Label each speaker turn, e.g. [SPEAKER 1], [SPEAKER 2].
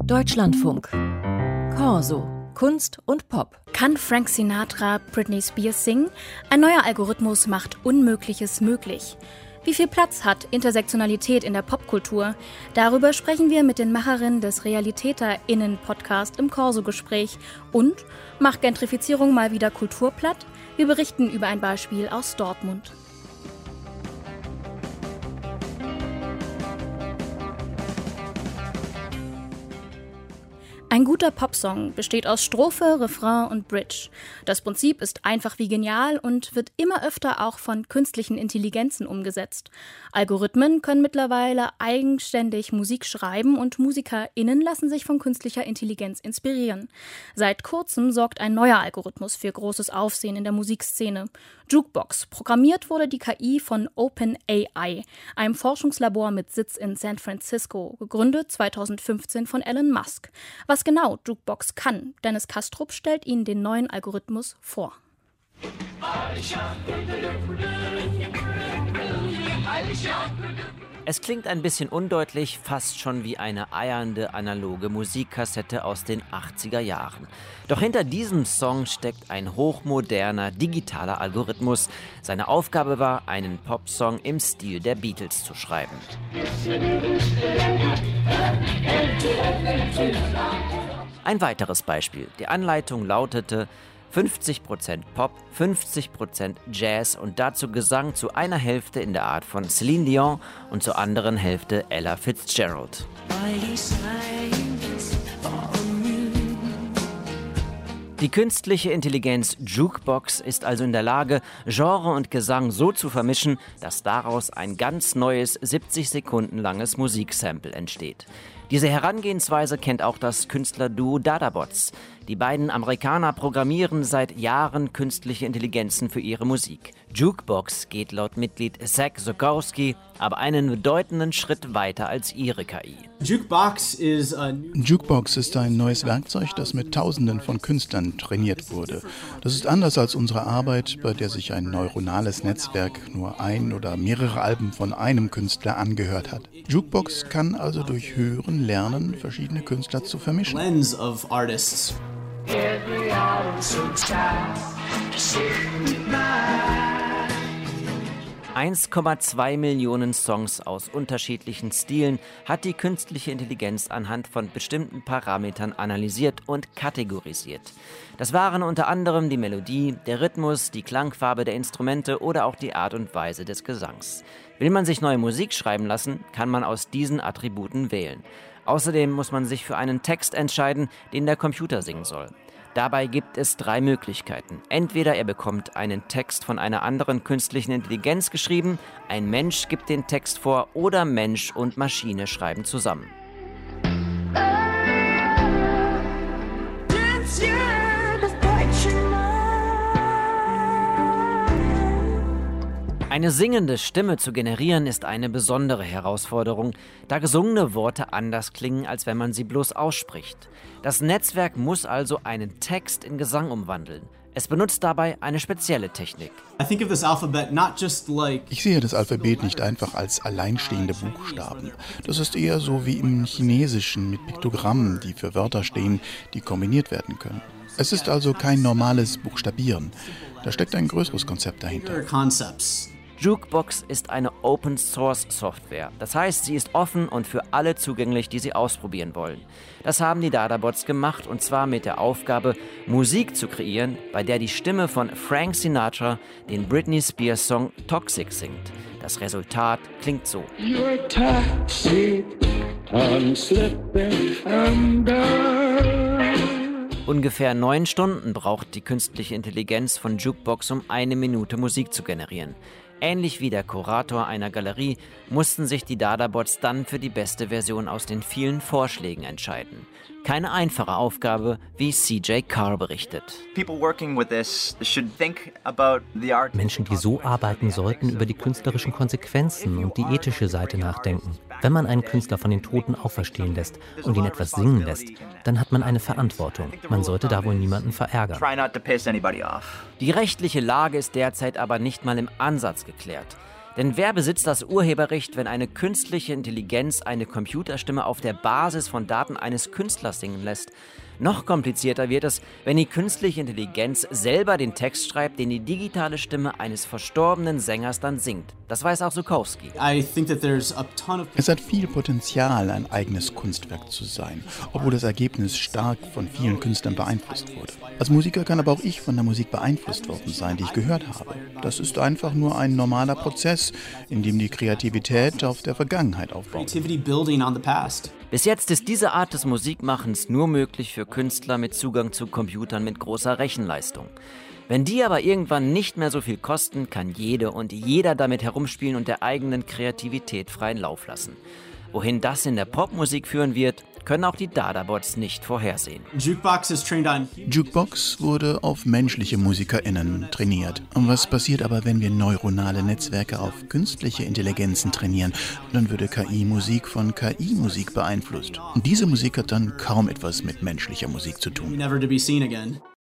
[SPEAKER 1] Deutschlandfunk. Corso. Kunst und Pop.
[SPEAKER 2] Kann Frank Sinatra Britney Spears singen? Ein neuer Algorithmus macht Unmögliches möglich. Wie viel Platz hat Intersektionalität in der Popkultur? Darüber sprechen wir mit den Macherinnen des RealitäterInnen-Podcast im Corso-Gespräch. Und macht Gentrifizierung mal wieder Kultur platt? Wir berichten über ein Beispiel aus Dortmund. Ein guter Popsong besteht aus Strophe, Refrain und Bridge. Das Prinzip ist einfach wie genial und wird immer öfter auch von künstlichen Intelligenzen umgesetzt. Algorithmen können mittlerweile eigenständig Musik schreiben und MusikerInnen lassen sich von künstlicher Intelligenz inspirieren. Seit kurzem sorgt ein neuer Algorithmus für großes Aufsehen in der Musikszene. Jukebox. Programmiert wurde die KI von OpenAI, einem Forschungslabor mit Sitz in San Francisco, gegründet 2015 von Elon Musk. Was genau Jukebox kann, Dennis Kastrup stellt Ihnen den neuen Algorithmus vor.
[SPEAKER 3] Es klingt ein bisschen undeutlich, fast schon wie eine eiernde analoge Musikkassette aus den 80er Jahren. Doch hinter diesem Song steckt ein hochmoderner, digitaler Algorithmus. Seine Aufgabe war, einen Popsong im Stil der Beatles zu schreiben. Ein weiteres Beispiel. Die Anleitung lautete: 50% Pop, 50% Jazz und dazu Gesang zu einer Hälfte in der Art von Celine Dion und zur anderen Hälfte Ella Fitzgerald. Die künstliche Intelligenz Jukebox ist also in der Lage, Genre und Gesang so zu vermischen, dass daraus ein ganz neues 70 Sekunden langes Musiksample entsteht. Diese Herangehensweise kennt auch das Künstlerduo Dadabots. Die beiden Amerikaner programmieren seit Jahren künstliche Intelligenzen für ihre Musik. Jukebox geht laut Mitglied Zach Zukowski aber einen bedeutenden Schritt weiter als ihre KI.
[SPEAKER 4] Jukebox ist ein neues Werkzeug, das mit Tausenden von Künstlern trainiert wurde. Das ist anders als unsere Arbeit, bei der sich ein neuronales Netzwerk nur ein oder mehrere Alben von einem Künstler angehört hat. Jukebox kann also durch Hören lernen, verschiedene Künstler zu vermischen.
[SPEAKER 3] 1,2 Millionen Songs aus unterschiedlichen Stilen hat die künstliche Intelligenz anhand von bestimmten Parametern analysiert und kategorisiert. Das waren unter anderem die Melodie, der Rhythmus, die Klangfarbe der Instrumente oder auch die Art und Weise des Gesangs. Will man sich neue Musik schreiben lassen, kann man aus diesen Attributen wählen. Außerdem muss man sich für einen Text entscheiden, den der Computer singen soll. Dabei gibt es 3 Möglichkeiten. Entweder er bekommt einen Text von einer anderen künstlichen Intelligenz geschrieben, ein Mensch gibt den Text vor oder Mensch und Maschine schreiben zusammen. Eine singende Stimme zu generieren ist eine besondere Herausforderung, da gesungene Worte anders klingen, als wenn man sie bloß ausspricht. Das Netzwerk muss also einen Text in Gesang umwandeln. Es benutzt dabei eine spezielle Technik.
[SPEAKER 4] Ich sehe das Alphabet nicht einfach als alleinstehende Buchstaben. Das ist eher so wie im Chinesischen mit Piktogrammen, die für Wörter stehen, die kombiniert werden können. Es ist also kein normales Buchstabieren. Da steckt ein größeres Konzept dahinter.
[SPEAKER 3] Jukebox ist eine Open-Source-Software. Das heißt, sie ist offen und für alle zugänglich, die sie ausprobieren wollen. Das haben die Dadabots gemacht und zwar mit der Aufgabe, Musik zu kreieren, bei der die Stimme von Frank Sinatra den Britney Spears Song Toxic singt. Das Resultat klingt so. You're toxic, I'm slipping under. Ungefähr 9 Stunden braucht die künstliche Intelligenz von Jukebox, um 1 Minute Musik zu generieren. Ähnlich wie der Kurator einer Galerie mussten sich die Dadabots dann für die beste Version aus den vielen Vorschlägen entscheiden. Keine einfache Aufgabe, wie CJ Carr berichtet.
[SPEAKER 5] Menschen, die so arbeiten, sollten über die künstlerischen Konsequenzen und die ethische Seite nachdenken. Wenn man einen Künstler von den Toten auferstehen lässt und ihn etwas singen lässt, dann hat man eine Verantwortung. Man sollte da wohl niemanden verärgern.
[SPEAKER 3] Die rechtliche Lage ist derzeit aber nicht mal im Ansatz geklärt. Denn wer besitzt das Urheberrecht, wenn eine künstliche Intelligenz eine Computerstimme auf der Basis von Daten eines Künstlers singen lässt? Noch komplizierter wird es, wenn die künstliche Intelligenz selber den Text schreibt, den die digitale Stimme eines verstorbenen Sängers dann singt. Das weiß auch Zuckowski.
[SPEAKER 4] Es hat viel Potenzial, ein eigenes Kunstwerk zu sein, obwohl das Ergebnis stark von vielen Künstlern beeinflusst wurde. Als Musiker kann aber auch ich von der Musik beeinflusst worden sein, die ich gehört habe. Das ist einfach nur ein normaler Prozess, in dem die Kreativität auf der Vergangenheit aufbaut.
[SPEAKER 3] Bis jetzt ist diese Art des Musikmachens nur möglich für Künstler mit Zugang zu Computern mit großer Rechenleistung. Wenn die aber irgendwann nicht mehr so viel kosten, kann jede und jeder damit herumspielen und der eigenen Kreativität freien Lauf lassen. Wohin das in der Popmusik führen wird, können auch die Dadabots nicht vorhersehen.
[SPEAKER 4] Jukebox wurde auf menschliche MusikerInnen trainiert. Und was passiert aber, wenn wir neuronale Netzwerke auf künstliche Intelligenzen trainieren? Dann würde KI-Musik von KI-Musik beeinflusst. Und diese Musik hat dann kaum etwas mit menschlicher Musik zu tun.